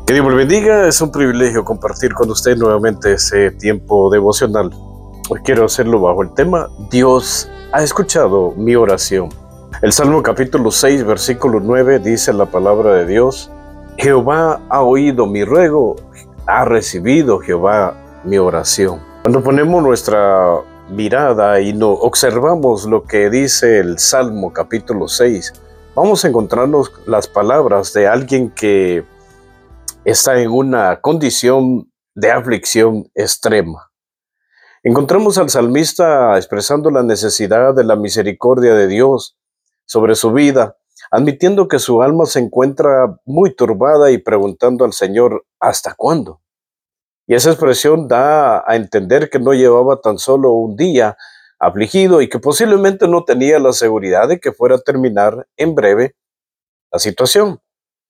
Que Dios me lo bendiga, es un privilegio compartir con usted nuevamente ese tiempo devocional. Hoy quiero hacerlo bajo el tema Dios ha escuchado mi oración. El Salmo capítulo 6, versículo 9 dice la palabra de Dios: Jehová ha oído mi ruego, ha recibido Jehová mi oración. Cuando ponemos nuestra mirada y no observamos lo que dice el Salmo capítulo 6, vamos a encontrarnos las palabras de alguien que está en una condición de aflicción extrema. Encontramos al salmista expresando la necesidad de la misericordia de Dios sobre su vida, admitiendo que su alma se encuentra muy turbada y preguntando al Señor: ¿hasta cuándo? Y esa expresión da a entender que no llevaba tan solo un día afligido y que posiblemente no tenía la seguridad de que fuera a terminar en breve la situación.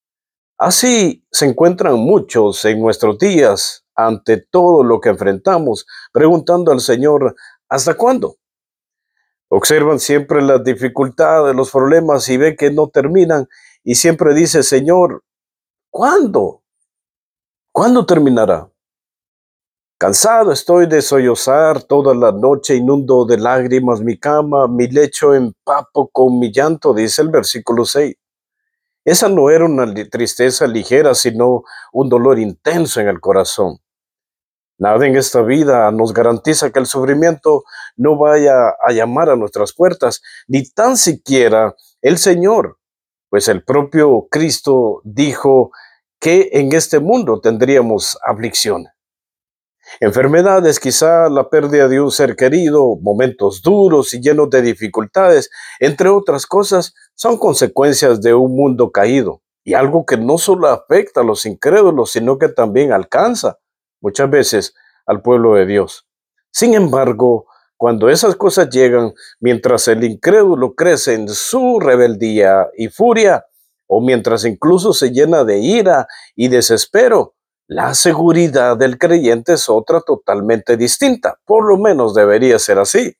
Así se encuentran muchos en nuestros días ante todo lo que enfrentamos, preguntando al Señor: ¿hasta cuándo? Observan siempre las dificultades, los problemas y ven que no terminan y siempre dice: Señor, ¿cuándo? ¿Cuándo terminará? Cansado estoy de sollozar toda la noche, inundo de lágrimas mi cama, mi lecho empapo con mi llanto, dice el versículo 6. Esa no era una tristeza ligera, sino un dolor intenso en el corazón. Nada en esta vida nos garantiza que el sufrimiento no vaya a llamar a nuestras puertas, ni tan siquiera el Señor, pues el propio Cristo dijo que en este mundo tendríamos aflicción. Enfermedades, quizá la pérdida de un ser querido, momentos duros y llenos de dificultades, entre otras cosas, son consecuencias de un mundo caído y algo que no solo afecta a los incrédulos, sino que también alcanza muchas veces al pueblo de Dios. Sin embargo, cuando esas cosas llegan, mientras el incrédulo crece en su rebeldía y furia, o mientras incluso se llena de ira y desespero, la seguridad del creyente es otra totalmente distinta. Por lo menos debería ser así.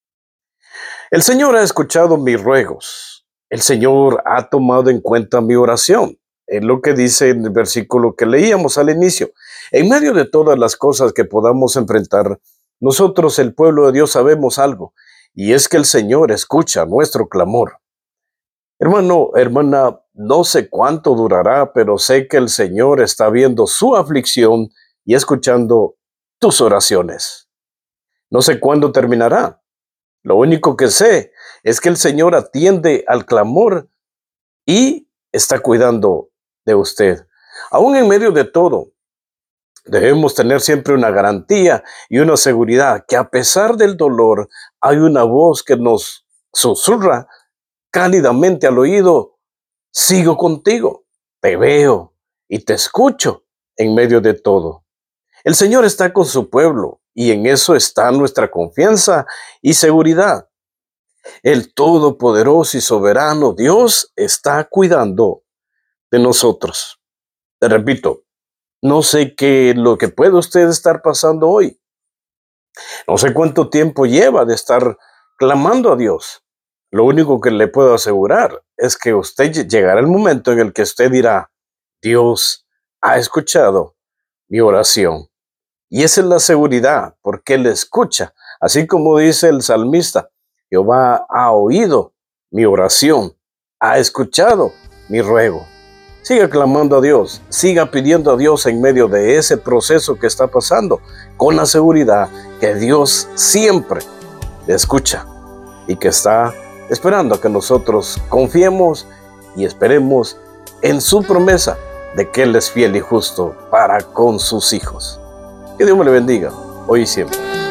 El Señor ha escuchado mis ruegos. El Señor ha tomado en cuenta mi oración. Es lo que dice en el versículo que leíamos al inicio. En medio de todas las cosas que podamos enfrentar, nosotros, el pueblo de Dios, sabemos algo, y es que el Señor escucha nuestro clamor. Hermano, hermana, no sé cuánto durará, pero sé que el Señor está viendo su aflicción y escuchando tus oraciones. No sé cuándo terminará. Lo único que sé es que el Señor atiende al clamor y está cuidando de usted. Aún en medio de todo, debemos tener siempre una garantía y una seguridad que a pesar del dolor, hay una voz que nos susurra cálidamente al oído: sigo contigo, te veo y te escucho en medio de todo. El Señor está con su pueblo y en eso está nuestra confianza y seguridad. El todopoderoso y soberano Dios está cuidando de nosotros. Te repito, no sé qué es lo que puede usted estar pasando hoy. No sé cuánto tiempo lleva de estar clamando a Dios. Lo único que le puedo asegurar es que usted llegará el momento en el que usted dirá: Dios ha escuchado mi oración. Y esa es la seguridad, porque Él escucha. Así como dice el salmista: Jehová ha oído mi oración, ha escuchado mi ruego. Siga clamando a Dios, siga pidiendo a Dios en medio de ese proceso que está pasando, con la seguridad que Dios siempre le escucha y que está esperando a que nosotros confiemos y esperemos en su promesa de que Él es fiel y justo para con sus hijos. Que Dios me le bendiga, hoy y siempre.